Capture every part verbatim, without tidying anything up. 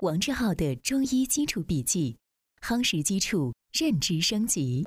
王志浩的中医基础笔记，夯实基础，认知升级。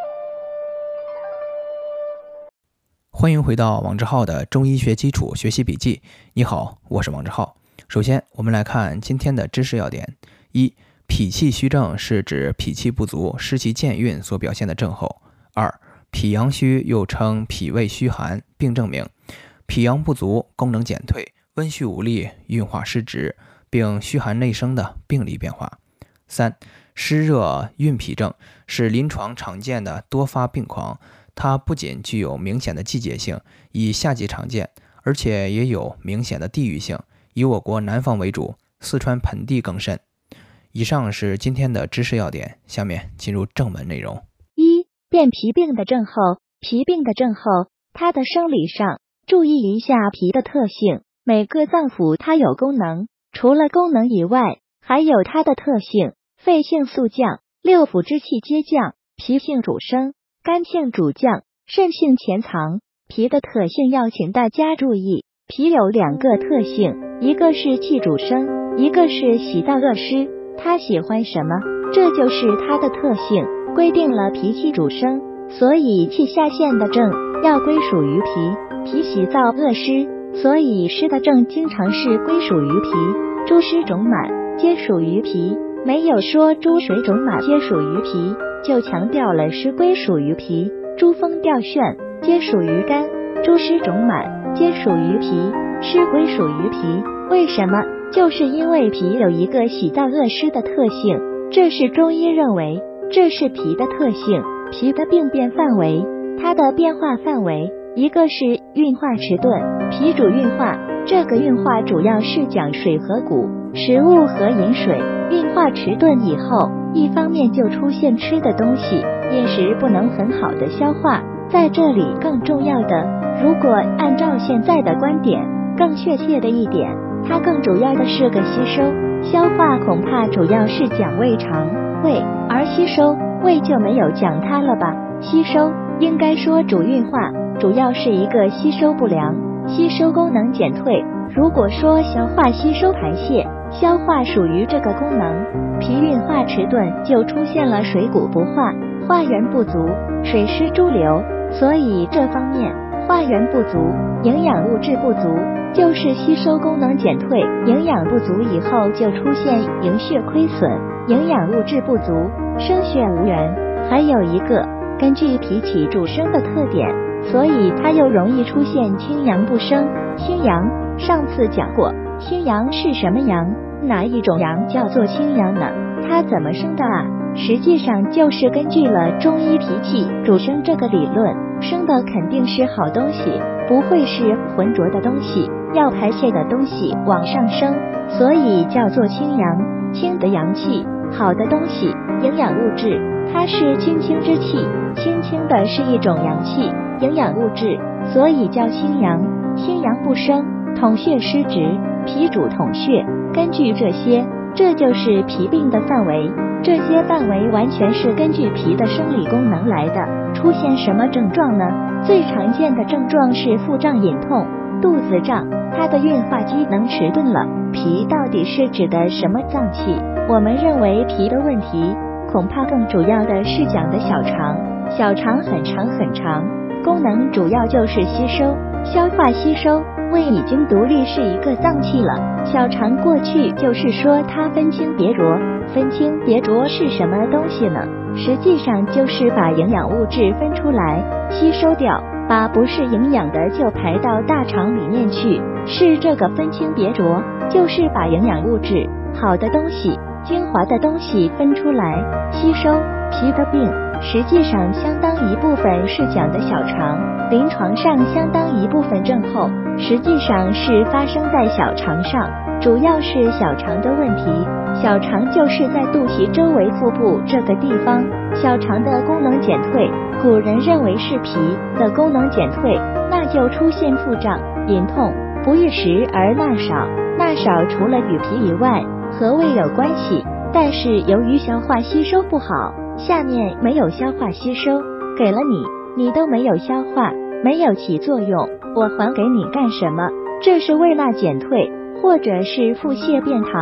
欢迎回到王志浩的中医学基础学习笔记。你好，我是王志浩。首先，我们来看今天的知识要点。一、脾气虚症是指脾气不足、湿气健运所表现的症候。二、脾阳虚又称脾胃虚寒，病症名：脾阳不足、功能减退、温煦无力、运化失职，并虚寒内生的病理变化。三、湿热运脾症是临床常见的多发病况，它不仅具有明显的季节性，以夏季常见，而且也有明显的地域性，以我国南方为主，四川盆地更甚。以上是今天的知识要点，下面进入正文内容。 一、辨脾病的症候。脾病的症候，它的生理上注意一下脾的特性。每个脏腑它有功能，除了功能以外，还有它的特性。肺性肃降，六腑之气皆降；脾性主升，肝性主降，肾性潜藏。脾的特性要请大家注意，脾有两个特性，一个是气主升，一个是喜燥恶湿。它喜欢什么？这就是它的特性，规定了脾气主升，所以气下陷的症要归属于脾。脾喜燥恶湿，所以湿的症经常是归属于脾。诸湿肿满皆属于脾，没有说诸水肿满皆属于脾，就强调了湿归属于脾。诸风掉眩皆属于肝，诸湿肿满皆属于脾，湿归属于脾。为什么？就是因为脾有一个喜燥恶湿的特性，这是中医认为这是脾的特性。脾的病变范围，它的变化范围，一个是运化迟钝。脾主运化，这个运化主要是讲水和谷、食物和饮水。运化迟钝以后，一方面就出现吃的东西，饮食不能很好的消化。在这里更重要的，如果按照现在的观点，更确切的一点，它更主要的是个吸收。消化恐怕主要是讲胃肠、胃，而吸收胃就没有讲它了吧？吸收应该说主运化，主要是一个吸收不良，吸收功能减退。如果说消化吸收排泄，消化属于这个功能，脾运化迟钝就出现了水谷不化，化源不足，水湿潴留。所以这方面化源不足，营养物质不足，就是吸收功能减退。营养不足以后就出现营血亏损，营养物质不足，生血无源。还有一个，根据脾气主升的特点，所以它又容易出现清阳不升。清阳上次讲过，清阳是什么阳？哪一种阳叫做清阳呢？它怎么生的啊？实际上就是根据了中医脾气主升这个理论，生的肯定是好东西，不会是浑浊的东西，要排泄的东西往上升，所以叫做清阳。清的阳气，好的东西，营养物质，它是清清之气，清清的是一种阳气，营养物质，所以叫清阳。清阳不升，统血失职，脾主统血。根据这些，这就是脾病的范围。这些范围完全是根据脾的生理功能来的。出现什么症状呢？最常见的症状是腹胀、隐痛、肚子胀，它的运化机能迟钝了。脾到底是指的什么脏器？我们认为脾的问题，恐怕更主要的是讲的小肠。小肠很长很长，功能主要就是吸收、消化吸收。胃已经独立是一个脏器了，小肠过去就是说它分清别浊。分清别浊是什么东西呢？实际上就是把营养物质分出来，吸收掉，把不是营养的就排到大肠里面去，是这个分清别浊，就是把营养物质、好的东西、精华的东西分出来吸收。脾的病实际上相当一部分是讲的小肠，临床上相当一部分症候实际上是发生在小肠上，主要是小肠的问题。小肠就是在肚脐周围腹部这个地方，小肠的功能减退，古人认为是脾的功能减退，那就出现腹胀、隐痛、不欲食而纳少。纳少除了与脾以外和胃有关系，但是由于消化吸收不好，下面没有消化吸收，给了你，你都没有消化，没有起作用，我还给你干什么？这是胃纳减退，或者是腹泻便溏，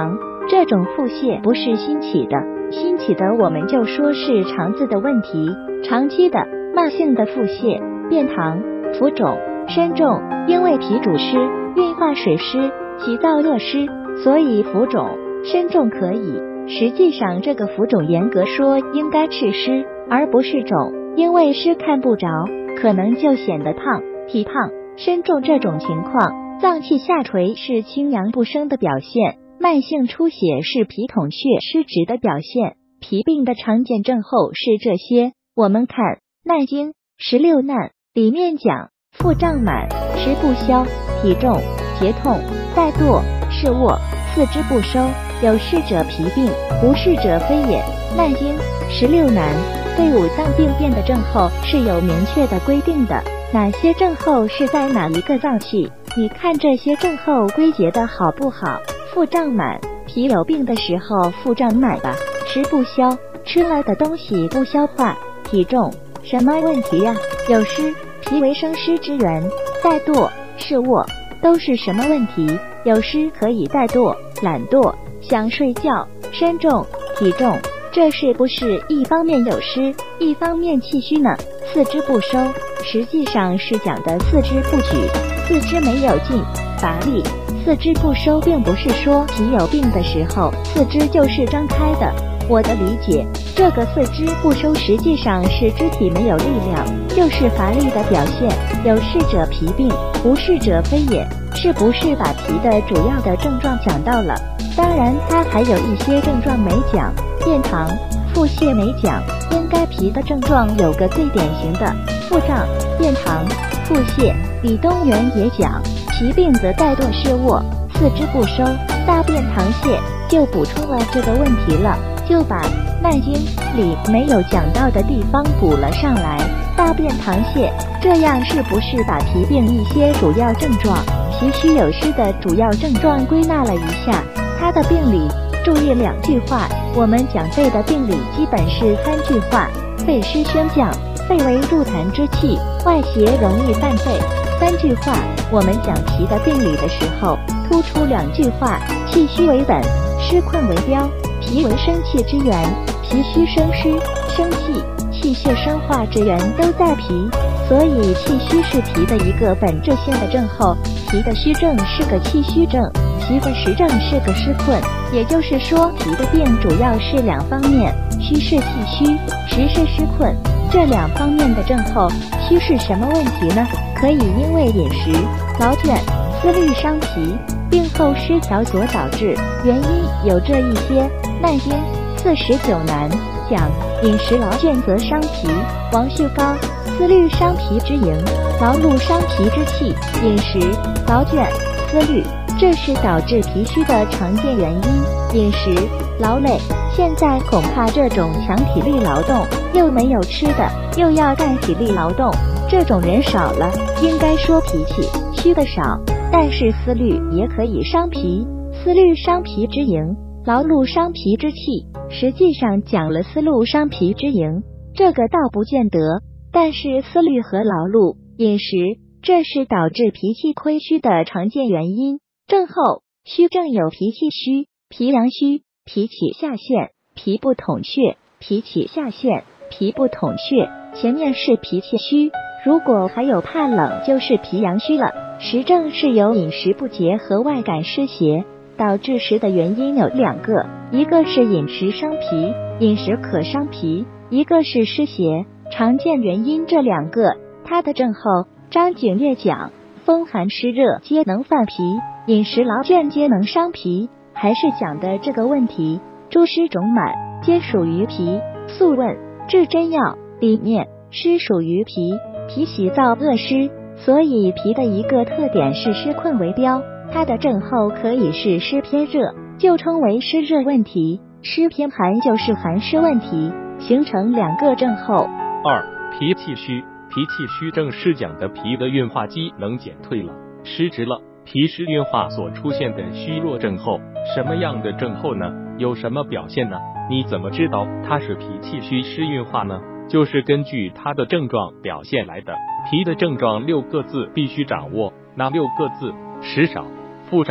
这种腹泻不是新起的，新起的我们就说是肠子的问题，长期的慢性的腹泻、便溏、浮肿、身重，因为脾主湿，运化水湿，脾燥热湿，所以浮肿、身重可以。实际上这个浮肿严格说应该是湿，而不是肿，因为湿看不着，可能就显得胖、体胖、身重这种情况。脏器下垂是清阳不升的表现，慢性出血是脾统血失职的表现。脾病的常见症候是这些，我们看《难经》十六难里面讲，腹胀满，食不消，体重、结痛、怠惰、视卧，四肢不收，有是者脾病，无是者非也。《难经》十六难对五脏病变的症候是有明确的规定的，哪些症候是在哪一个脏器？你看这些症候归结的好不好？腹胀满，脾有病的时候腹胀满吧，食不消，吃了的东西不消化，体重，什么问题呀？有湿，脾为生湿之源，怠惰、视卧，都是什么问题？有湿可以怠惰、懒惰、想睡觉，身重、体重，这是不是一方面有湿，一方面气虚呢？四肢不收，实际上是讲的四肢不举，四肢没有劲、乏力。四肢不收并不是说脾有病的时候四肢就是张开的，我的理解，这个四肢不收实际上是肢体没有力量，就是乏力的表现。有是者脾病，无是者非也，是不是把脾的主要的症状讲到了？当然它还有一些症状没讲，便溏、腹泻没讲，应该脾的症状有个最典型的腹胀、便溏、腹泻。李东垣也讲，脾病则怠惰视卧，四肢不收，大便溏泻，就补充了这个问题了，就把《难经》里没有讲到的地方补了上来。大便溏泻，这样是不是把脾病一些主要症状、脾虚有湿的主要症状归纳了一下？它的病理注意两句话，我们讲肺的病理基本是三句话：肺湿宣降，肺为入痰之气，外邪容易犯肺。三句话，我们讲脾的病理的时候，突出两句话：气虚为本，湿困为标。脾为生气之源，脾虚生湿，生气、气血生化之源都在脾，所以气虚是脾的一个本质性的症候。脾的虚症是个气虚症，脾的实症是个湿困，也就是说脾的病主要是两方面，虚是气虚，实是湿困，这两方面的症候。虚是什么问题呢？可以因为饮食、劳倦、思虑伤脾，病后失调所导致，原因有这一些。《难经》四十九难讲，饮食劳倦则伤脾。王旭高，思虑伤脾之营，劳碌伤脾之气。饮食、劳倦、思虑，这是导致脾虚的常见原因。饮食、劳累，现在恐怕这种强体力劳动，又没有吃的，又要干体力劳动，这种人少了，应该说脾气虚的少，但是思虑也可以伤脾。思虑伤脾之营，劳碌伤脾之气，实际上讲了思路伤脾之营，这个倒不见得，但是思虑和劳碌、饮食，这是导致脾气亏虚的常见原因。症候，虚症有脾气虚、脾阳虚、脾气下陷、脾不统血、脾气下陷、脾不统血，前面是脾气虚，如果还有怕冷就是脾阳虚了。实症是由饮食不节和外感湿邪导致时的原因有两个，一个是饮食伤脾，饮食可伤脾，一个是湿邪。常见原因这两个，它的症候，张景岳讲，风寒湿热皆能犯脾，饮食劳倦皆能伤脾，还是讲的这个问题。诸湿肿满皆属于脾。素问治真药里面，湿属于脾，脾喜燥恶湿，所以脾的一个特点是湿困为标。它的症候可以是湿偏热，就称为湿热问题；湿偏寒就是寒湿问题，形成两个症候。 二、脾气虚，脾气虚症是讲的脾的运化机能减退了，失职了，脾湿运化所出现的虚弱症候。什么样的症候呢？有什么表现呢？你怎么知道它是脾气虚湿运化呢？就是根据它的症状表现来的。脾的症状六个字必须掌握，哪六个字？食少、腹胀、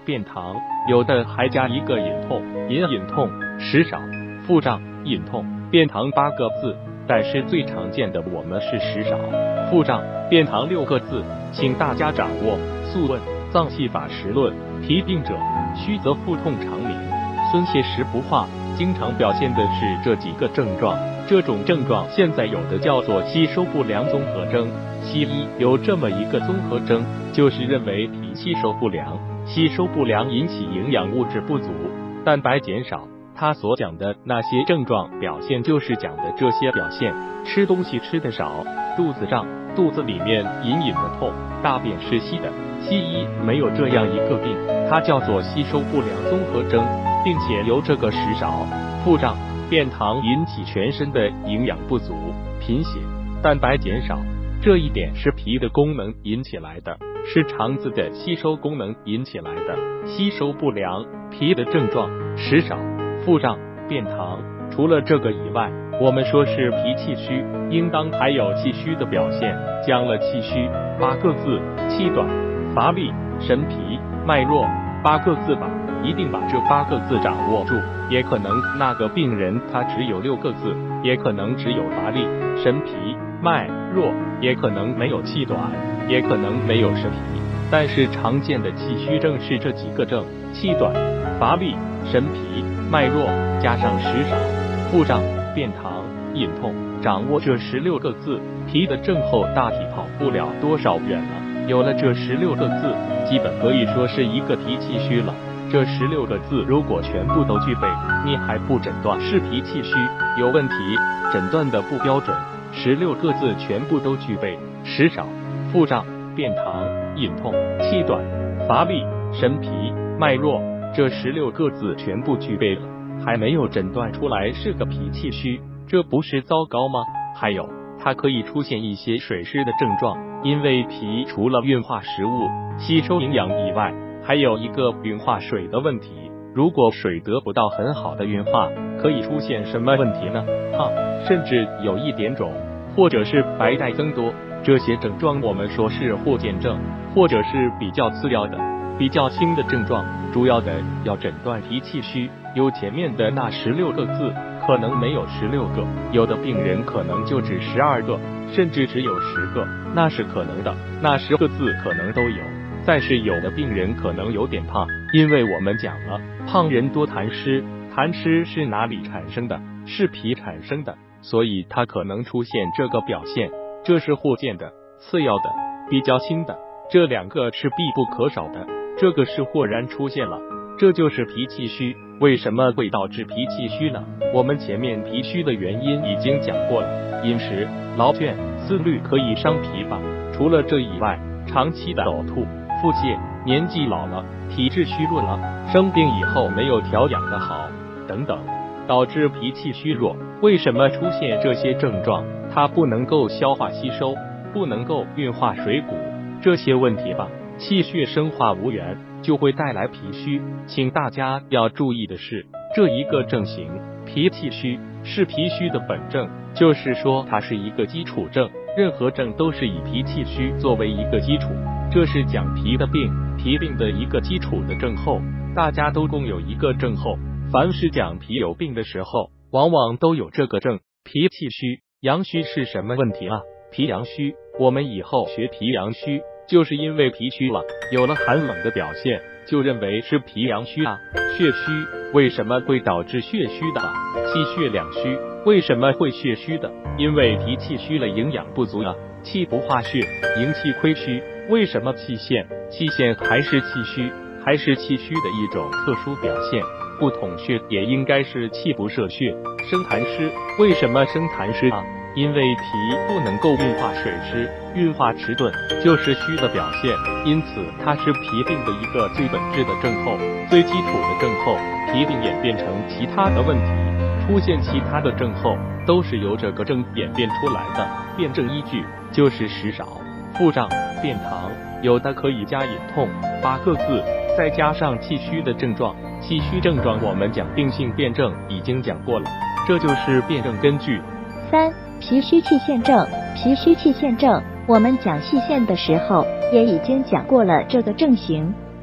便溏，有的还加一个隐痛，隐隐痛，食少，腹胀，隐痛，便溏八个字，但是最常见的我们是食少，腹胀，便溏六个字，请大家掌握。素问《脏器法实论》，脾病者，虚则腹痛常鸣，孙泄时不化，经常表现的是这几个症状。这种症状现在有的叫做吸收不良综合征。西医有这么一个综合征，就是认为脾吸收不良，吸收不良引起营养物质不足，蛋白减少。他所讲的那些症状表现就是讲的这些表现，吃东西吃的少，肚子胀，肚子里面隐隐的痛，大便是稀的。西医没有这样一个病，它叫做吸收不良综合征，并且由这个食少、腹胀、便溏引起全身的营养不足、贫血、蛋白减少。这一点是脾的功能引起来的，是肠子的吸收功能引起来的。吸收不良，脾的症状食少、腹胀、便溏。除了这个以外，我们说是脾气虚，应当还有气虚的表现。讲了气虚八个字，气短、乏力、神疲、脉弱，八个字吧，一定把这八个字掌握住。也可能那个病人他只有六个字，也可能只有乏力、神疲、脉弱，也可能没有气短，也可能没有神疲。但是常见的气虚症是这几个症：气短、乏力、神疲、脉弱，加上食少、腹胀、便溏、隐痛。掌握这十六个字，脾的症候大体跑不了多少远了。有了这十六个字，基本可以说是一个脾气虚了。这十六个字如果全部都具备，你还不诊断是脾气虚有问题，诊断的不标准。十六个字全部都具备：食少、腹胀、便溏、隐痛、气短、乏力、神疲、脉弱，这十六个字全部具备了，还没有诊断出来是个脾气虚，这不是糟糕吗？还有，它可以出现一些水湿的症状，因为脾除了运化食物、吸收营养以外，还有一个运化水的问题。如果水得不到很好的运化，可以出现什么问题呢？哈，甚至有一点肿，或者是白带增多，这些症状我们说是或见症，或者是比较次要的、比较轻的症状。主要的要诊断脾气虚，有前面的那十六个字，可能没有十六个，有的病人可能就只十二个，甚至只有十个，那是可能的。那十个字可能都有。但是有的病人可能有点胖，因为我们讲了，胖人多痰湿，痰湿是哪里产生的？是脾产生的，所以它可能出现这个表现，这是或见的、次要的、比较轻的，这两个是必不可少的，这个是豁然出现了，这就是脾气虚。为什么会导致脾气虚呢？我们前面脾虚的原因已经讲过了，饮食、劳倦、思虑可以伤脾吧。除了这以外，长期的呕吐、腹泻，年纪老了，体质虚弱了，生病以后没有调养的好，等等，导致脾气虚弱。为什么出现这些症状？它不能够消化吸收，不能够运化水谷，这些问题吧，气血生化无源，就会带来脾虚。请大家要注意的是，这一个症型，脾气虚是脾虚的本症，就是说它是一个基础症，任何症都是以脾气虚作为一个基础。这是讲脾的病，脾病的一个基础的症候，大家都共有一个症候。凡是讲脾有病的时候，往往都有这个症。脾气虚、阳虚是什么问题啊？脾阳虚，我们以后学脾阳虚，就是因为脾虚了，有了寒冷的表现，就认为是脾阳虚啊。血虚为什么会导致血虚的？气血两虚，为什么会血虚的？因为脾气虚了，营养不足啊，气不化血，营气亏虚。为什么气陷？气陷还是气虚，还是气虚的一种特殊表现。不统血也应该是气不摄血，生痰湿。为什么生痰湿啊？因为脾不能够运化水湿，运化迟钝，就是虚的表现。因此它是脾病的一个最本质的症候，最基础的症候。脾病演变成其他的问题，出现其他的症候，都是由这个症演变出来的。辩证依据就是食少、腹胀、便溏，有的可以加隐痛，八个字，再加上气虚的症状。气虚症状我们讲病性辩证已经讲过了，这就是辩证根据。 三、脾虚气陷症。脾虚气陷症，我们讲气陷的时候也已经讲过了这个症型。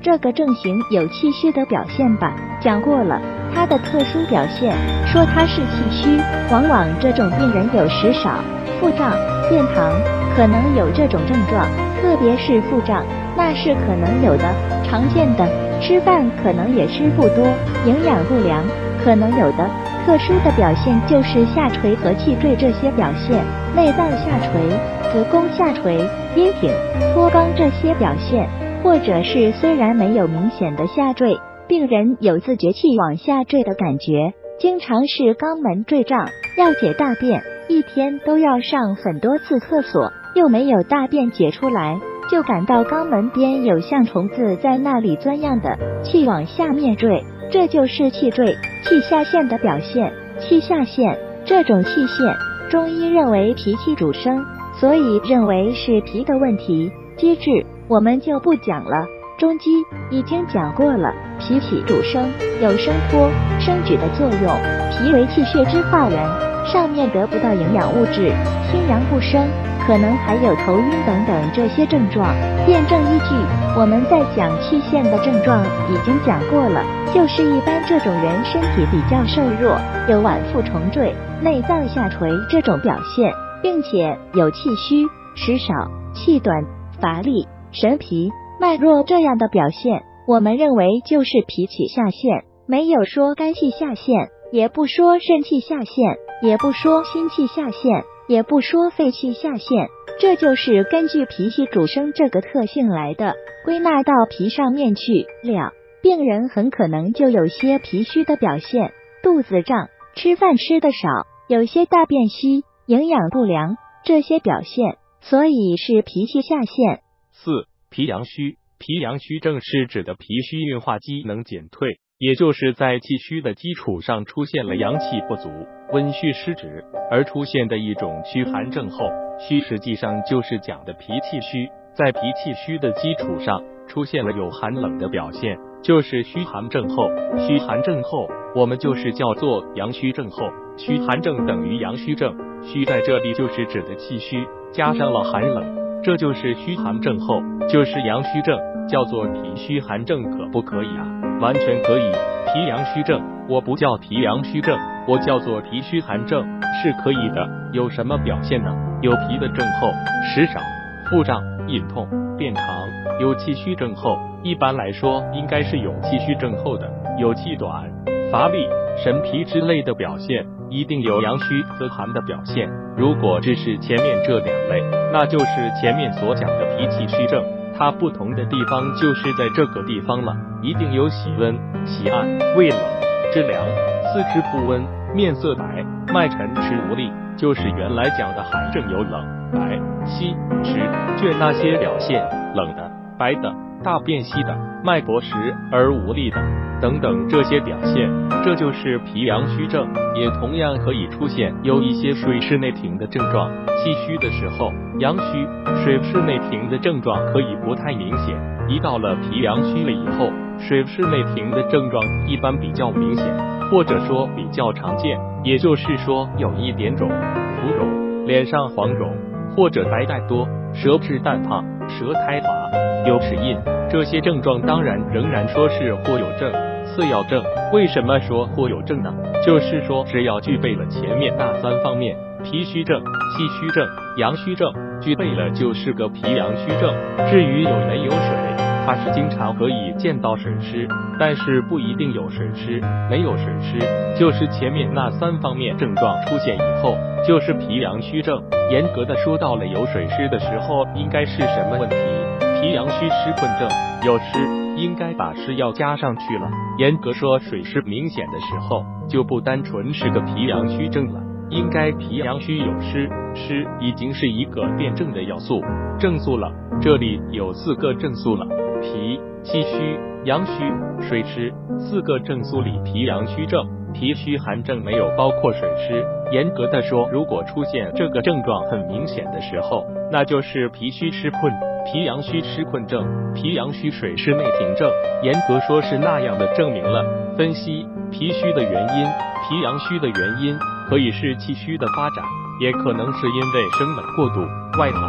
这个症型有气虚的表现吧？讲过了，它的特殊表现，说它是气虚，往往这种病人有食少、腹胀、便溏，可能有这种症状，特别是腹胀，那是可能有的，常见的。吃饭可能也吃不多，营养不良可能有的。特殊的表现就是下垂和气坠这些表现，内脏下垂、子宫下垂、阴挺、脱肛这些表现，或者是虽然没有明显的下坠，病人有自觉气往下坠的感觉，经常是肛门坠胀，要解大便，一天都要上很多次厕所，又没有大便解出来，就感到肛门边有像虫子在那里钻样的气往下面坠，这就是气坠、气下陷的表现。气下陷这种气陷，中医认为脾气主生，所以认为是脾的问题。机制我们就不讲了，中基已经讲过了，脾气主生，有生脱、生举的作用。脾为气血之化源，上面得不到营养物质，心阳不生，可能还有头晕等等这些症状。辩证依据我们在讲气陷的症状已经讲过了，就是一般这种人身体比较瘦弱，有脘腹重坠、内脏下垂这种表现，并且有气虚、食少、气短、乏力、神疲、脉弱这样的表现，我们认为就是脾气下陷，没有说肝气下陷，也不说肾气下陷，也不说心气下陷，也不说肺气下陷，这就是根据脾气主生这个特性来的，归纳到脾上面去了。病人很可能就有些脾虚的表现，肚子胀，吃饭吃得少，有些大便稀，营养不良这些表现，所以是脾气下陷。 四、脾阳虚。脾阳虚症是指的脾虚运化机能减退，也就是在气虚的基础上出现了阳气不足、温煦失职而出现的一种虚寒症候。虚实际上就是讲的脾气虚，在脾气虚的基础上出现了有寒冷的表现，就是虚寒症候。虚寒症候我们就是叫做阳虚症候，虚寒症等于阳虚症，虚在这里就是指的气虚加上了寒冷，这就是虚寒症候，就是阳虚症，叫做脾虚寒症，可不可以啊？完全可以。脾阳虚症我不叫脾阳虚症，我叫做脾虚寒症，是可以的。有什么表现呢？有脾的症候，食少、腹胀、隐痛、便溏。有气虚症候，一般来说应该是有气虚症候的，有气短、乏力、神疲之类的表现，一定有阳虚则寒的表现。如果只是前面这两类，那就是前面所讲的脾气虚症，它不同的地方就是在这个地方了，一定有喜温、喜暗、畏冷、肢凉、四肢不温、面色白、脉沉迟无力，就是原来讲的寒症有冷、白、稀、迟、倦那些表现，冷的、白的、大便稀的、脉搏实而无力的等等这些表现，这就是脾阳虚症。也同样可以出现有一些水湿内停的症状，气虚的时候阳虚，水湿内停的症状可以不太明显，一到了脾阳虚了以后，水湿内停的症状一般比较明显，或者说比较常见，也就是说有一点肿、浮肿、脸上黄肿，或者白带多、舌质淡胖、舌苔滑、有齿印，这些症状当然仍然说是或有症、次要症。为什么说或有症呢？就是说只要具备了前面那三方面，脾虚症、气虚症、阳虚症具备了，就是个脾阳虚症。至于有没有水，它是经常可以见到水湿，但是不一定有水湿。没有水湿就是前面那三方面症状出现以后，就是脾阳虚症。严格的说，到了有水湿的时候，应该是什么问题？脾阳虚湿困症，有湿应该把湿要加上去了。严格说，水湿明显的时候就不单纯是个脾阳虚症了，应该脾阳虚有湿，湿已经是一个辩证的要素、正素了。这里有四个正素了，脾、气虚、阳虚、水湿，四个正素里脾阳虚症、脾虚寒症没有包括水湿。严格的说，如果出现这个症状很明显的时候，那就是脾虚湿困、脾阳虚湿困症、脾阳虚水湿内停症。严格说是那样的证明了。分析脾虚的原因，脾阳虚的原因可以是气虚的发展，也可能是因为生冷过度、外寒、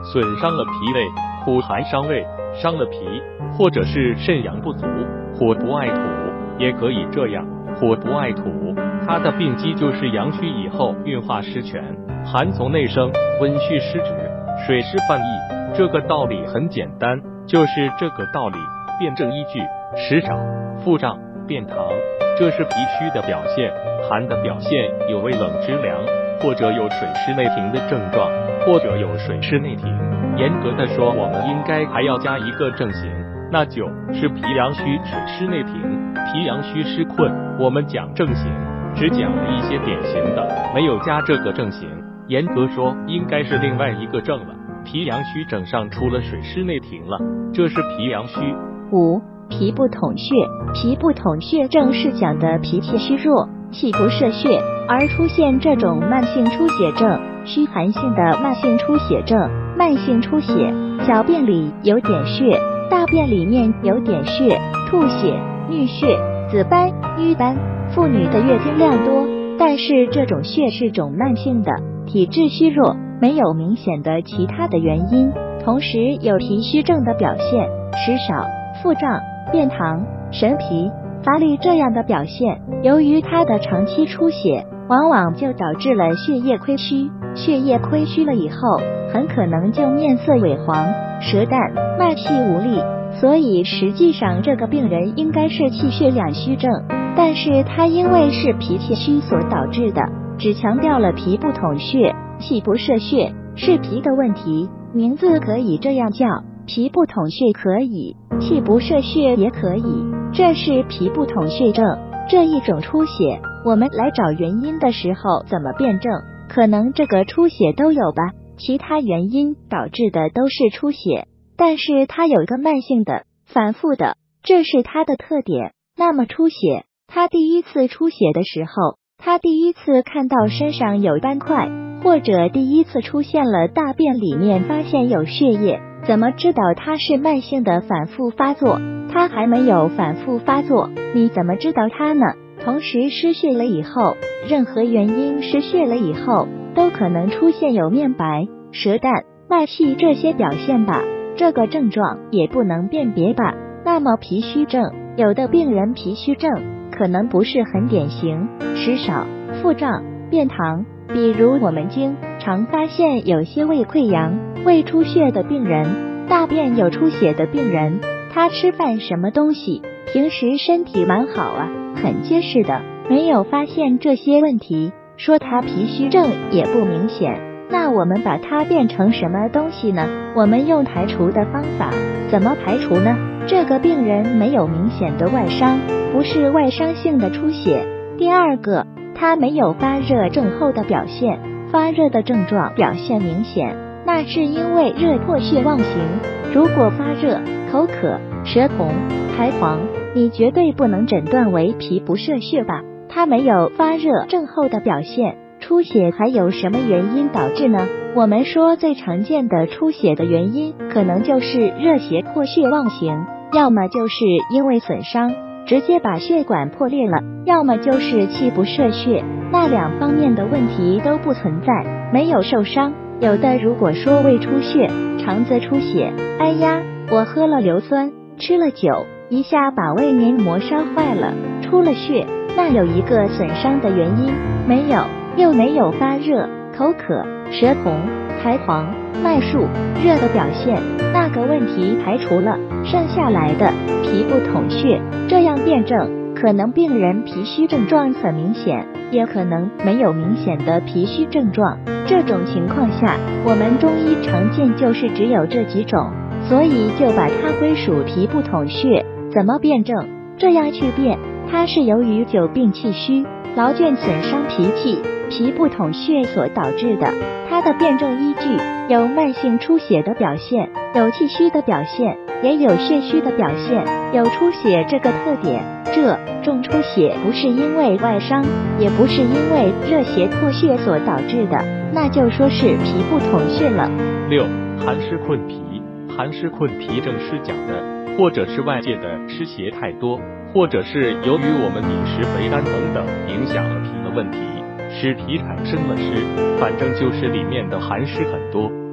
损伤了脾胃，苦寒伤胃，伤了脾，或者是肾阳不足，火不爱土，也可以这样，火不爱土，它的病机就是阳虚以后运化失全，寒从内生，温虚失止，水湿犯溢。这个道理很简单，就是这个道理。辩证依据：食少、腹胀、便溏，这是脾虚的表现。寒的表现有微冷肢凉，或者有水湿内停的症状，或者有水湿内停。严格的说，我们应该还要加一个症型，那就是脾阳虚水湿内停，脾阳虚湿困。我们讲症型，只讲了一些典型的，没有加这个症型。严格说，应该是另外一个症了。脾阳虚症上出了水湿内停了，这是脾阳虚。 五、脾不统血。脾不统血症是讲的脾气虚弱，气不摄血，而出现这种慢性出血症，虚寒性的慢性出血症。慢性出血，小便里有点血，大便里面有点血，吐血、衄血、紫斑、瘀斑。妇女的月经量多，但是这种血是种慢性的，体质虚弱，没有明显的其他的原因，同时有脾虚症的表现，食少、腹胀、便溏、神疲、乏力这样的表现。由于它的长期出血，往往就导致了血液亏虚，血液亏虚了以后，很可能就面色萎黄、舌淡、脉气无力。所以实际上这个病人应该是气血两虚症，但是他因为是脾气虚所导致的，只强调了脾不统血，气不摄血，是脾的问题，名字可以这样叫，脾不统血可以，气不摄血也可以，这是脾不统血症。这一种出血，我们来找原因的时候怎么辩证？可能这个出血都有吧，其他原因导致的都是出血，但是它有个慢性的、反复的，这是它的特点。那么出血，他第一次出血的时候，他第一次看到身上有斑块，或者第一次出现了大便里面发现有血液，怎么知道它是慢性的反复发作？它还没有反复发作，你怎么知道它呢？同时失血了以后，任何原因失血了以后，都可能出现有面白、舌淡、脉气这些表现吧，这个症状也不能辨别吧。那么脾虚症，有的病人脾虚症可能不是很典型，食少、腹胀、便溏。比如我们经常发现有些胃溃疡、胃出血的病人，大便有出血的病人，他吃饭什么东西，平时身体蛮好啊，很结实的，没有发现这些问题，说他脾虚症也不明显。那我们把它变成什么东西呢？我们用排除的方法，怎么排除呢？这个病人没有明显的外伤，不是外伤性的出血。第二个，他没有发热症候的表现，发热的症状表现明显，那是因为热破血妄行。如果发热、口渴、舌红、苔黄，你绝对不能诊断为脾不摄血吧？他没有发热症候的表现，出血还有什么原因导致呢？我们说最常见的出血的原因，可能就是热邪破血妄行，要么就是因为损伤，直接把血管破裂了，要么就是气不摄血，那两方面的问题都不存在，没有受伤。有的如果说胃出血、肠子出血，哎呀，我喝了硫酸，吃了酒，一下把胃黏膜烧坏了，出了血，那有一个损伤的原因没有，又没有发热、口渴、舌红、苔黄、脉数、热的表现，那个问题排除了，剩下来的脾不统血，这样辩证，可能病人脾虚症状很明显，也可能没有明显的脾虚症状。这种情况下，我们中医常见就是只有这几种，所以就把它归属脾不统血。怎么辩证？这样去辩，它是由于久病气虚、劳倦损伤脾气、脾不统血所导致的。它的辩证依据有慢性出血的表现，有气虚的表现，也有血虚的表现，有出血这个特点。这种出血不是因为外伤，也不是因为热邪破血所导致的，那就说是脾不统血了。 六、寒湿困脾。寒湿困脾症是讲的，或者是外界的湿邪太多，或者是由于我们饮食肥甘等等影响了脾的问题，使脾产生了湿，反正就是里面的寒湿很多。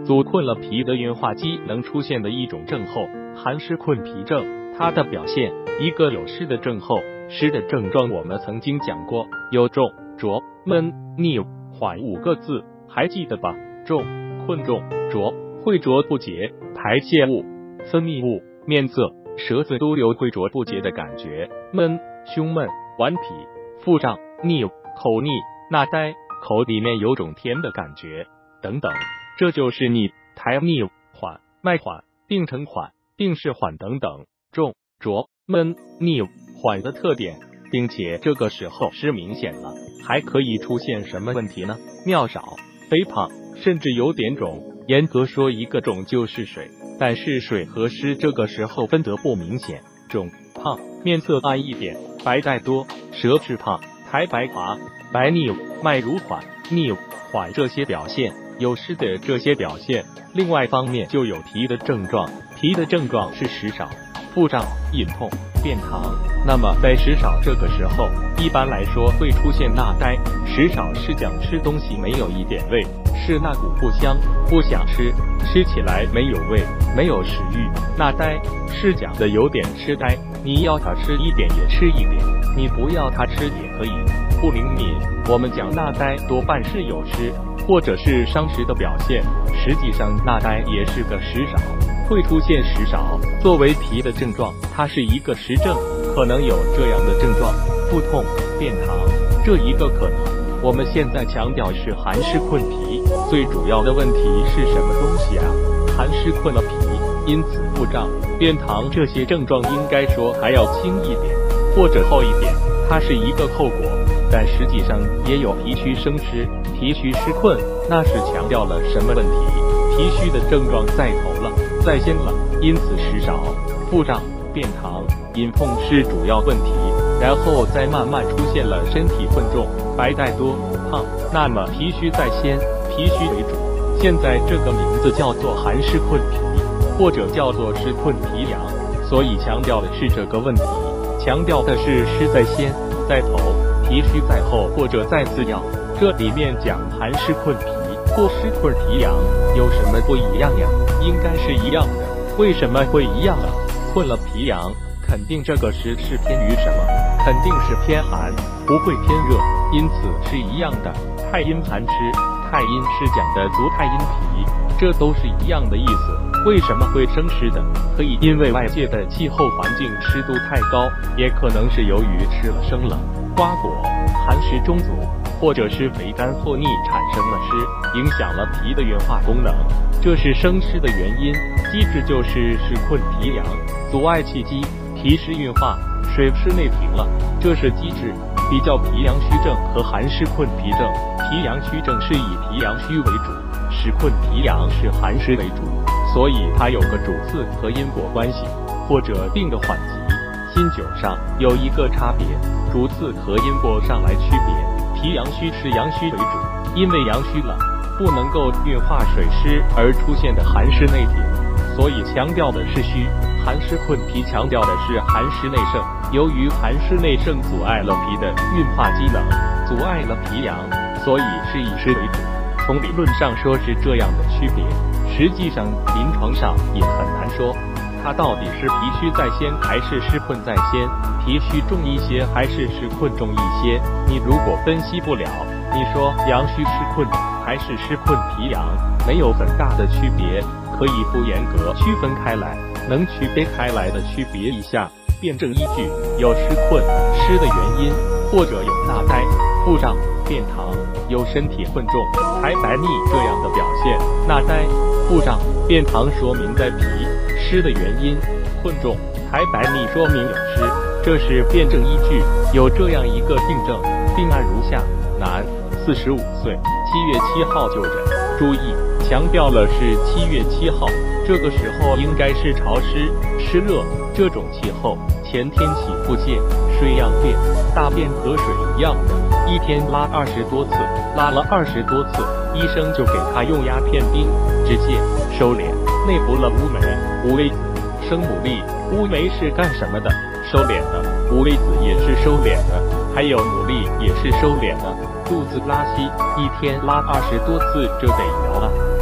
阻困了脾的运化机能出现的一种症候，寒湿困脾症。它的表现，一个有湿的症候。湿的症状我们曾经讲过，有重、浊、闷、腻、缓五个字，还记得吧？重、困重、浊，秽浊不洁，排泄物、分泌物，面色、舌子都有秽浊不洁的感觉。闷，胸闷、顽皮、腹胀、腻、口腻、纳呆，口里面有种甜的感觉，等等，这就是腻、排腻、缓、脉缓、病程缓、病势缓等等，重、浊、闷、腻、缓的特点，并且这个时候湿明显了，还可以出现什么问题呢？尿少、肥胖，甚至有点肿。严格说，一个肿就是水，但是水和湿这个时候分得不明显。肿、胖，面色暗一点，白带多，舌质胖，苔白滑，白腻、脉如缓、腻、缓这些表现，有湿的这些表现。另外方面就有脾的症状，脾的症状是食少、腹胀、隐痛、便溏。那么在食少这个时候，一般来说会出现纳呆。食少是讲吃东西没有一点味，是那股不香，不想吃，吃起来没有味，没有食欲。纳呆是讲的有点痴呆，你要他吃一点也吃一点，你不要他吃也可以。不灵敏，我们讲纳呆多半是有湿或者是伤食的表现，实际上纳呆也是个食少。会出现食少，作为脾的症状，它是一个实症，可能有这样的症状：腹痛、便溏，这一个可能。我们现在强调是寒湿困脾，最主要的问题是什么东西啊？寒湿困了脾，因此腹胀、便溏这些症状应该说还要轻一点，或者厚一点，它是一个后果。但实际上也有脾虚生湿、脾虚湿困，那是强调了什么问题？脾虚的症状在头了，在先了，因此食少、腹胀、便溏、隐痛是主要问题，然后再慢慢出现了身体困重、白带多、胖，那么脾虚在先，脾虚为主。现在这个名字叫做寒湿困脾，或者叫做湿困脾阳，所以强调的是这个问题，强调的是湿在先，在头，脾虚在后，或者在次要。这里面讲寒湿困脾或湿困脾阳有什么不一样呀？应该是一样的。为什么会一样啊？困了脾阳，肯定这个湿是偏于什么？肯定是偏寒，不会偏热，因此是一样的。太阴寒湿，太阴是讲的足太阴脾，这都是一样的意思。为什么会生湿的？可以因为外界的气候环境湿度太高，也可能是由于吃了生冷、瓜果、寒食中足，或者是肥甘厚腻产生了湿，影响了脾的运化功能，这是生湿的原因。机制就是湿困脾阳，阻碍气机，脾湿运化，水湿内停了，这是机制。比较脾阳虚症和寒湿困脾症，脾阳虚症是以脾阳虚为主，湿困脾阳是寒湿为主，所以它有个主次和因果关系，或者病的缓急。新酒上有一个差别，主次和因果上来区别。脾阳虚是阳虚为主，因为阳虚了，不能够运化水湿而出现的寒湿内停，所以强调的是虚。寒湿困脾强调的是寒湿内盛，由于寒湿内盛阻碍了脾的运化机能，阻碍了脾阳，所以是以湿为主。从理论上说是这样的区别，实际上临床上也很难说它到底是脾虚在先还是湿困在先，脾虚重一些还是湿困重一些。你如果分析不了，你说阳虚湿困还是湿困脾阳，没有很大的区别，可以不严格区分开来，能区别开来的区别一下。辩证依据有湿困、湿的原因，或者有纳呆、腹胀、便溏，有身体困重、苔白腻这样的表现。纳呆、腹胀、便溏说明在脾，湿的原因，困重、苔白腻说明有湿，这是辩证依据。有这样一个病症，病案如下：男，四十五岁，七月七号就诊。注意，强调了是七月七号，这个时候应该是潮湿、湿热这种气候，前天起腹泻，水样便，大便和水一样的，一天拉二十多次，拉了二十多次，医生就给他用鸦片酊，止泻收敛，内服了乌梅、乌龟子、生牡蛎。乌梅是干什么的？收敛的。乌龟子也是收敛的，还有牡蛎也是收敛的。肚子拉稀，一天拉二十多次，这得了啊！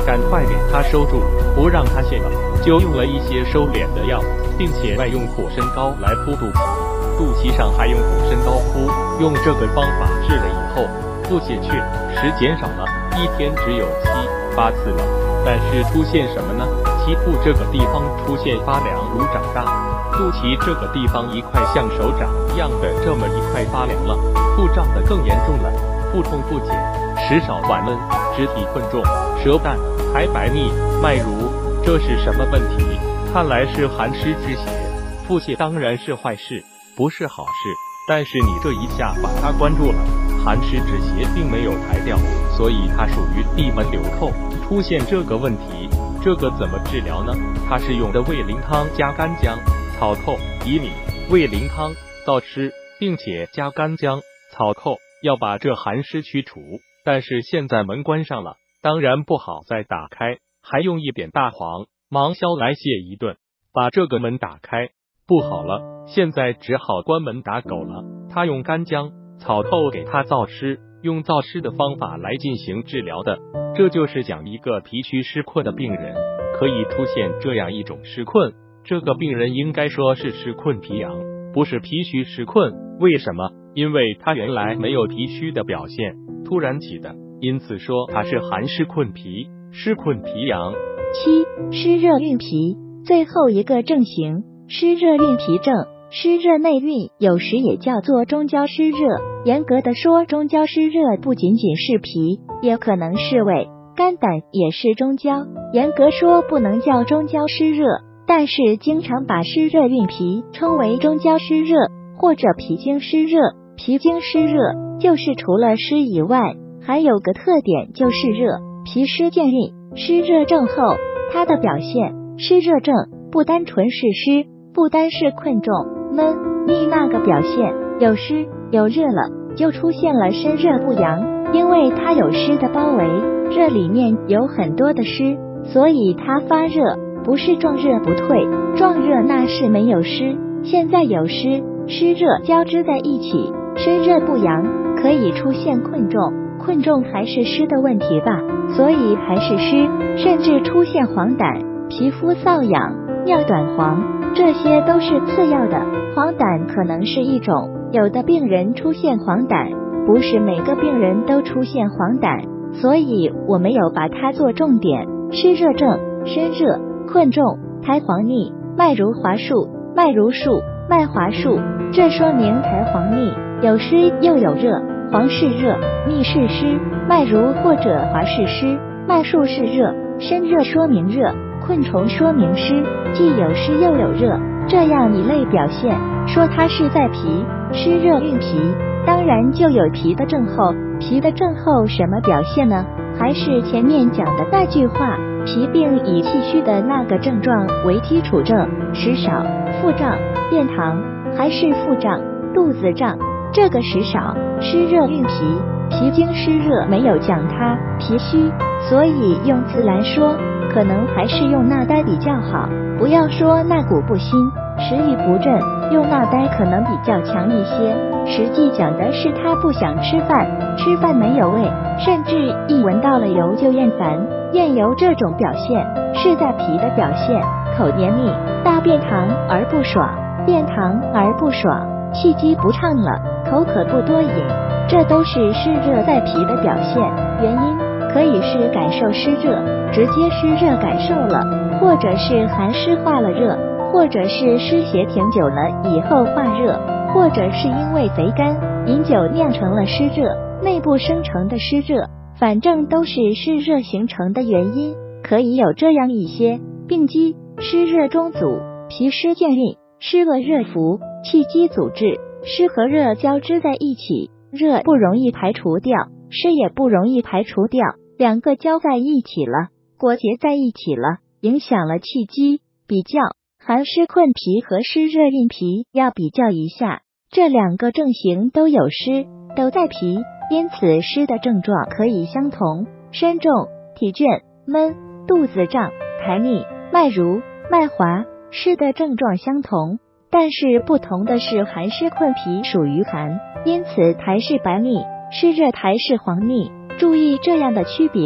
赶快给他收住，不让他泄了。就用了一些收敛的药，并且外用火参膏来铺肚脐，肚脐上还用火参膏铺。用这个方法治了以后，腹泻确实减少了，一天只有七八次了。但是出现什么呢？脐腹这个地方出现发凉如长大，肚脐这个地方一块像手掌一样的这么一块发凉了，腹胀的更严重了，腹痛不减，食少缓闷，肢体困重，舌淡，苔白腻，脉如，这是什么问题？看来是寒湿之邪。腹泻当然是坏事，不是好事，但是你这一下把它关住了，寒湿之邪并没有排掉，所以它属于闭门留寇，出现这个问题。这个怎么治疗呢？它是用的味淋汤加干姜、草寇、薏米。味淋汤燥湿，并且加干姜、草寇，要把这寒湿驱除。但是现在门关上了，当然不好再打开，还用一点大黄、芒硝来泻一顿，把这个门打开。不好了，现在只好关门打狗了。他用干姜、草寇给他燥湿，用燥湿的方法来进行治疗的。这就是讲一个脾虚湿困的病人可以出现这样一种湿困，这个病人应该说是湿困脾阳，不是脾虚湿困。为什么？因为他原来没有脾虚的表现，突然起的，因此说他是寒湿困脾，湿困脾阳。 七、湿热运脾，最后一个症型，湿热运脾症。湿热内蕴有时也叫做中焦湿热，严格的说，中焦湿热不仅仅是脾，也可能是胃、肝胆也是中焦。严格说不能叫中焦湿热，但是经常把湿热运脾称为中焦湿热或者脾经湿热。脾经湿热就是除了湿以外，还有个特点就是热，脾湿健运。湿热症后，它的表现，湿热症不单纯是湿，不单是困重、闷、腻那个表现，有湿有热了，就出现了身热不阳。因为它有湿的包围，热里面有很多的湿，所以它发热，不是壮热不退，壮热那是没有湿，现在有湿，湿热交织在一起，身热不阳，可以出现困重，困重还是湿的问题吧，所以还是湿，甚至出现黄疸、皮肤瘙痒、尿短黄，这些都是次要的。黄疸可能是一种，有的病人出现黄疸，不是每个病人都出现黄疸，所以我没有把它做重点。湿热症，身热、困重、苔黄腻，脉如滑数，脉如数，脉滑数，这说明苔黄腻，有湿又有热，黄是热，腻是湿，脉如或者滑是湿，脉数是热，身热说明热，困重说明湿，既有湿又有热，这样一类表现，说它是在脾，湿热运脾，当然就有脾的症候。脾的症候什么表现呢？还是前面讲的那句话，脾病以气虚的那个症状为基础症，食少、腹胀、便溏，还是腹胀、肚子胀。这个食少，湿热运脾，脾经湿热，没有讲它脾虚，所以用词来说，可能还是用那呆比较好，不要说那股不新，食欲不振，用那呆可能比较强一些。实际讲的是他不想吃饭，吃饭没有味，甚至一闻到了油就厌烦。厌油这种表现是在脾的表现，口黏腻，大便溏而不爽，便溏而不爽，气机不畅了，口渴不多饮，这都是湿热在脾的表现。原因可以是感受湿热，直接湿热感受了，或者是寒湿化了热，或者是湿邪停久了以后化热，或者是因为肥甘饮酒酿成了湿热，内部生成的湿热，反正都是湿热形成的原因。可以有这样一些病机：湿热中阻，脾湿健运，湿恶热伏，气机阻滞，湿和热交织在一起，热不容易排除掉，湿也不容易排除掉，两个交在一起了，裹结在一起了，影响了气机。比较寒湿困脾和湿热运脾，要比较一下，这两个症型都有湿，都在脾，因此湿的症状可以相同，身重、体倦、闷、肚子胀、苔腻、脉如、脉滑，湿的症状相同，但是不同的是寒湿困脾属于寒，因此苔是白腻，湿热苔是黄腻，注意这样的区别。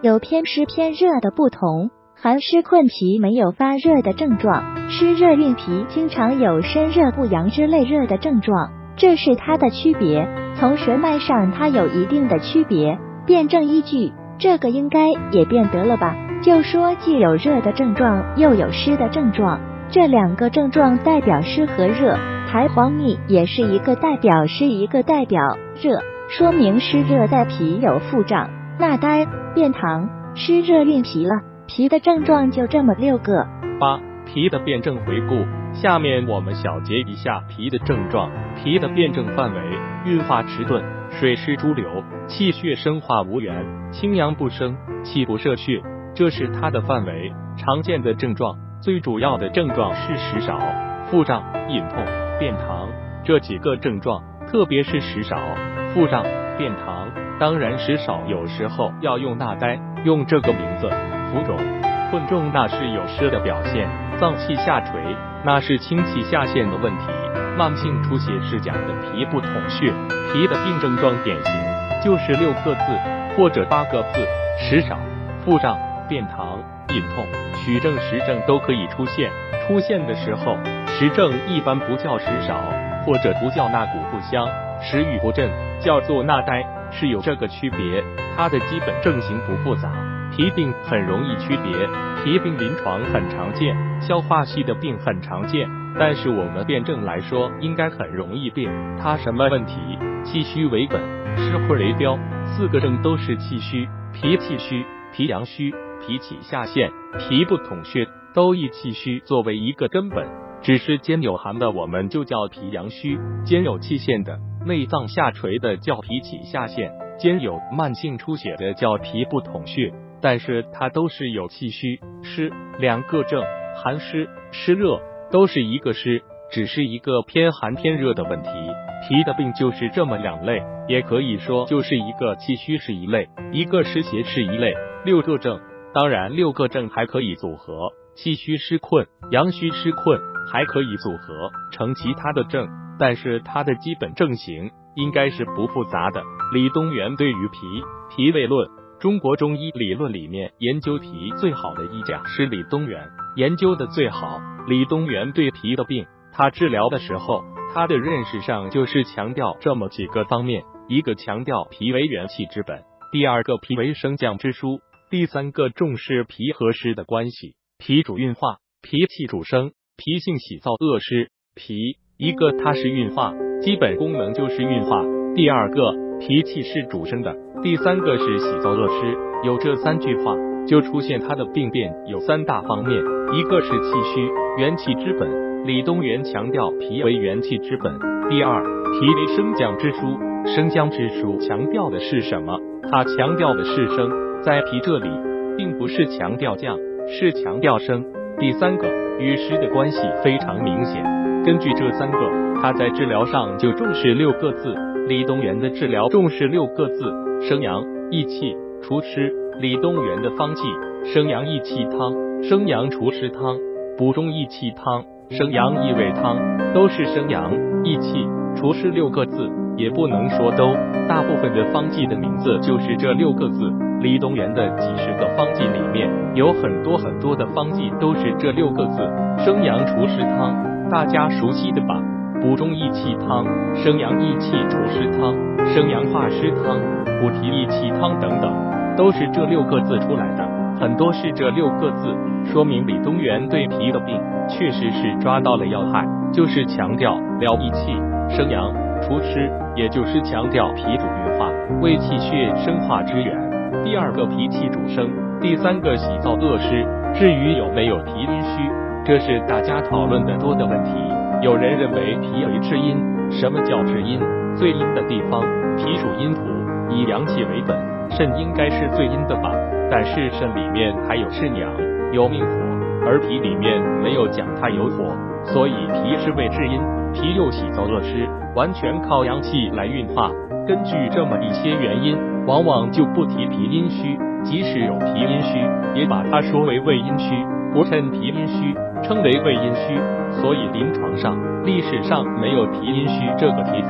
有偏湿偏热的不同。寒湿困脾没有发热的症状，湿热孕脾经常有身热不阳之类热的症状，这是它的区别。从舌脉上它有一定的区别。辩证依据，这个应该也辨得了吧？就说既有热的症状，又有湿的症状，这两个症状代表湿和热。苔黄腻也是一个代表湿，一个代表热，说明湿热在脾有腹胀、纳呆、便溏，湿热孕脾了。脾的症状就这么六个。 八、脾的辩证回顾。下面我们小结一下脾的症状。脾的辩证范围：运化迟钝，水湿潴留，气血生化无源，清阳不生，气不摄血，这是它的范围。常见的症状，最主要的症状是食少、腹胀、隐痛、便溏这几个症状，特别是食少、腹胀、便溏。当然食少有时候要用纳呆，用这个名字。浮肿、困重那是有湿的表现，脏气下垂那是清气下陷的问题。慢性出血是讲的脾不统血。脾的病症状典型就是六个字或者八个字：食少、腹胀、便溏、隐痛。虚症实症都可以出现，出现的时候实症一般不叫食少，或者不叫纳谷不香，食欲不振，叫做纳呆，是有这个区别。它的基本症型不复杂。脾病很容易区别，脾病临床很常见，消化系的病很常见，但是我们辩证来说应该很容易辨它什么问题。气虚为本，湿会为标，四个症都是气虚，脾气虚、脾阳虚、脾气下陷、脾不统血，都以气虚作为一个根本。只是兼有寒的我们就叫脾阳虚，兼有气陷的、内脏下垂的叫脾气下陷，兼有慢性出血的叫脾不统血。但是它都是有气虚、湿两个症，寒湿、湿热都是一个湿，只是一个偏寒偏热的问题。脾的病就是这么两类，也可以说就是一个气虚是一类，一个湿邪是一类，六个症。当然六个症还可以组合，气虚湿困、阳虚湿困还可以组合成其他的症，但是它的基本症型应该是不复杂的。李东垣对于脾脾胃论，中国中医理论里面研究脾最好的医家是李东垣，研究的最好。李东垣对脾的病，他治疗的时候，他的认识上就是强调这么几个方面：一个强调脾为元气之本，第二个脾为升降之枢，第三个重视脾和湿的关系。脾主运化，脾气主升，脾性喜燥恶湿。脾一个它是运化，基本功能就是运化；第二个脾气是主升的，第三个是喜燥恶湿。有这三句话，就出现它的病变有三大方面：一个是气虚，元气之本，李东垣强调脾为元气之本；第二，脾为升降之枢，升降之枢强调的是什么？它强调的是升，在脾这里并不是强调降，是强调升。第三个，与湿的关系非常明显。根据这三个，他在治疗上就重视六个字。李东垣的治疗重视六个字：生阳、益气、除湿。李东垣的方剂：生阳益气汤、生阳除湿汤、补中益气汤、生阳益胃汤，都是生阳、益气、除湿六个字，也不能说都，大部分的方剂的名字就是这六个字。李东垣的几十个方剂里面，有很多很多的方剂都是这六个字：生阳除湿汤，大家熟悉的吧？补中益气汤、生阳益气除湿汤、生阳化湿汤、补脾益气汤等等，都是这六个字出来的。很多是这六个字，说明李东垣对脾的病确实是抓到了要害，就是强调疗益气、生阳、除湿，也就是强调脾主运化，为气血生化之源。第二个脾气主升，第三个喜燥恶湿。至于有没有脾阴虚，这是大家讨论的多的问题。有人认为脾为至阴，什么叫至阴？最阴的地方，脾属阴土，以阳气为本，肾应该是最阴的吧？但是肾里面还有肾阳，有命火，而脾里面没有讲它有火，所以脾是为至阴，脾又喜燥恶湿，完全靠阳气来运化。根据这么一些原因，往往就不提脾阴虚，即使有脾阴虚，也把它说为胃阴虚，不称脾阴虚，称为胃阴虚。所以临床上、历史上没有脾阴虚这个提法。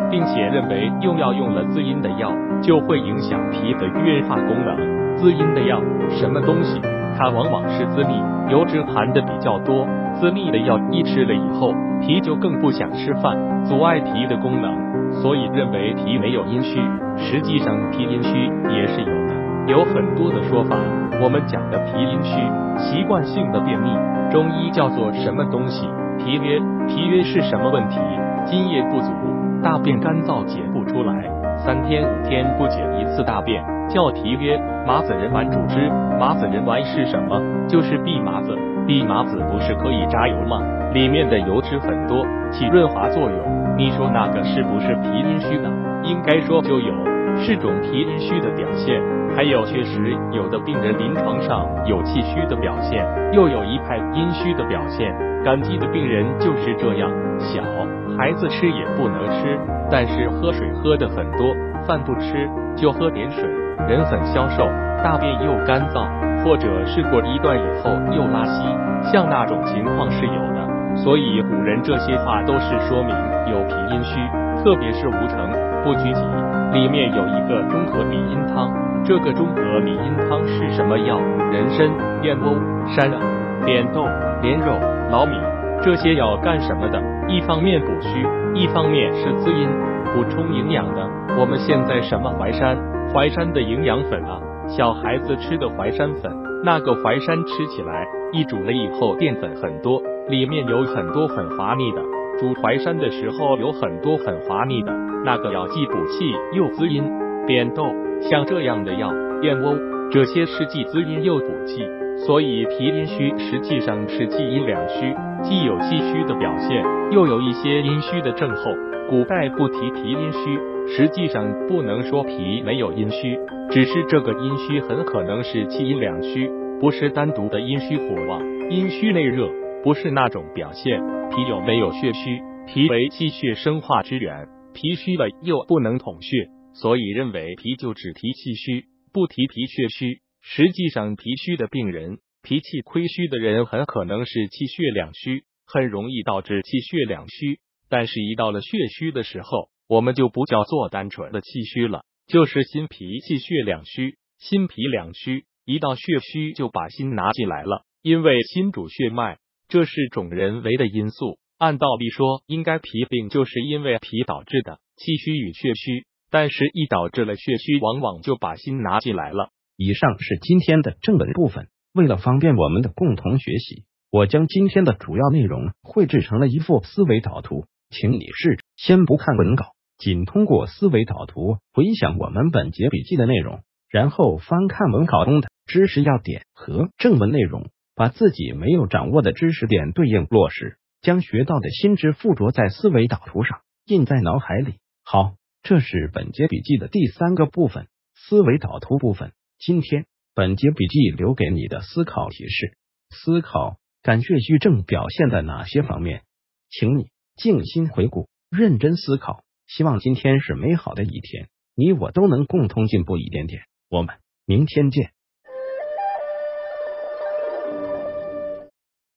并且认为用药用了滋阴的药就会影响脾的运化功能。滋阴的药什么东西？它往往是滋腻，油脂含的比较多。滋腻的药一吃了以后，脾就更不想吃饭，阻碍脾的功能，所以认为脾没有阴虚。实际上脾阴虚也是有的，有很多的说法。我们讲的脾阴虚，习惯性的便秘，中医叫做什么东西？脾约。脾约是什么问题？津液不足，大便干燥解不出来，三天五天不解一次大便，叫脾约。麻子仁丸主之。麻子仁丸是什么？就是蓖麻子。蓖麻子不是可以榨油吗？里面的油脂很多，起润滑作用。你说那个是不是脾阴虚呢？应该说就有，是种脾阴虚的表现。还有确实有的病人临床上有气虚的表现，又有一派阴虚的表现。肝疾的病人就是这样，小孩子吃也不能吃，但是喝水喝的很多，饭不吃就喝点水，人很消瘦，大便又干燥，或者是过一段以后又拉稀，像那种情况是有的。所以古人这些话都是说明有脾阴虚，特别是吴承不拘己里面有一个中和理阴汤。这个中和理阴汤是什么药？人参、燕窝、山药、扁豆、莲肉、老米，这些药干什么的？一方面补虚，一方面是滋阴补充营养的。我们现在什么淮山，淮山的营养粉啊，小孩子吃的淮山粉，那个淮山吃起来一煮了以后淀粉很多，里面有很多很滑腻的，煮淮山的时候有很多很滑腻的，那个药既补气又滋阴。扁豆像这样的药，燕窝这些是既滋阴又补气，所以脾阴虚实际上是气阴两虚，既有气虚的表现，又有一些阴虚的症候。古代不提脾阴虚，实际上不能说脾没有阴虚，只是这个阴虚很可能是气阴两虚，不是单独的阴虚火旺。阴虚内热不是那种表现。脾有没有血虚？脾为气血生化之源，脾虚了又不能统血，所以认为脾就只提气虚，不提脾血虚。实际上脾虚的病人，脾气亏虚的人很可能是气血两虚，很容易导致气血两虚。但是一到了血虚的时候，我们就不叫做单纯的气虚了，就是心脾气血两虚。心脾两虚，一到血虚就把心拿进来了，因为心主血脉，这是种人为的因素。按道理说，应该脾病就是因为脾导致的，气虚与血虚，但是一导致了血虚，往往就把心拿进来了。 以上是今天的正文部分，为了方便我们的共同学习，我将今天的主要内容绘制成了一幅思维导图，请你试着先不看文稿，仅通过思维导图回想我们本节笔记的内容，然后翻看文稿中的知识要点和正文内容，把自己没有掌握的知识点对应落实，将学到的新知附着在思维导图上，印在脑海里。好，这是本节笔记的第三个部分，思维导图部分。今天本节笔记留给你的思考提示：思考肝血虚症表现在哪些方面？请你静心回顾，认真思考。希望今天是美好的一天，你我都能共同进步一点点。我们明天见。